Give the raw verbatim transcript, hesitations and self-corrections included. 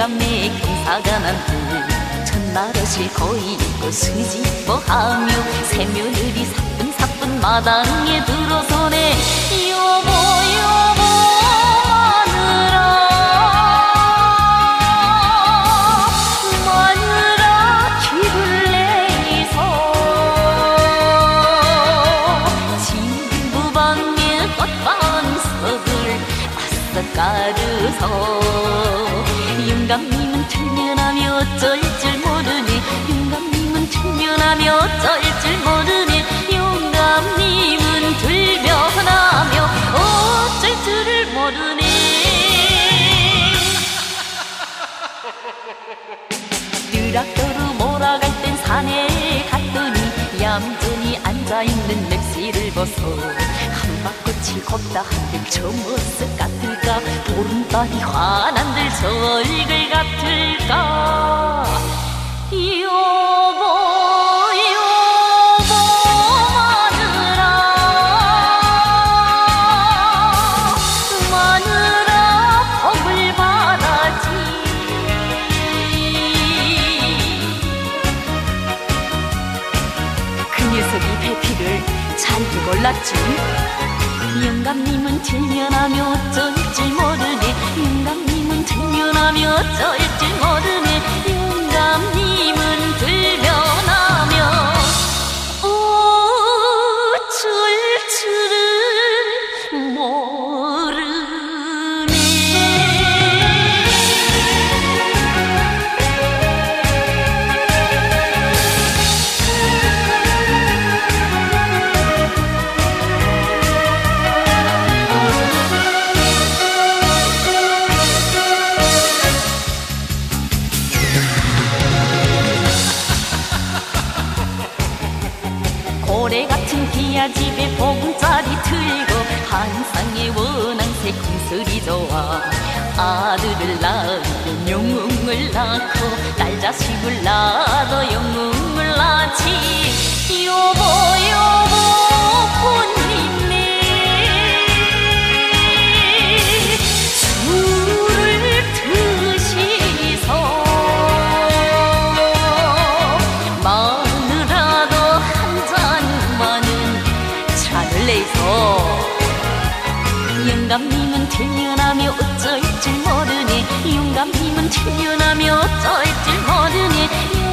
영감네 경사가 난들 첫날옷이 거입고 수집어하며 새며느리 사뿐사뿐 마당에 들어서네. 여보 여보 마누라 마누라 길을 내서 진부방에 꽃방석을 아싸 까르서 영감님은 틀면하며 어쩔 줄 모르네. 영감님은 틀면하며 어쩔 줄 모르네. 영감님은 들면하며 어쩔 줄을 모르네. 느락도로 몰아갈 땐 산에 갔더니 얌전히 앉아있는 맵시를 벗어 한박꽃이 곱다 한들 저 모습 같을까. 보름달이 환한들 저 얼굴 같을까. 여보 여보 마누라 마누라 복을 받아지. 그 녀석이 배피를 잘도 골랐지. 영감님은 들면하며 어쩔 줄 모르네. 영감님은 들면하며 어쩔 줄 모르네. 영감님은 들면하며 어쩔 줄을 모르네. 고래같은 기아집에 보금자리 틀고 한상의 원앙새 궁설이 좋아. 아들을 낳으면 영웅을 낳고 딸 자식을 낳아도 영웅을 낳지. 여보 여보 혼님네 술을 드시소. 영감님은 틀면하며 어쩔 줄 모르네. 영감님은 틀면하며 어쩔 줄 모르네.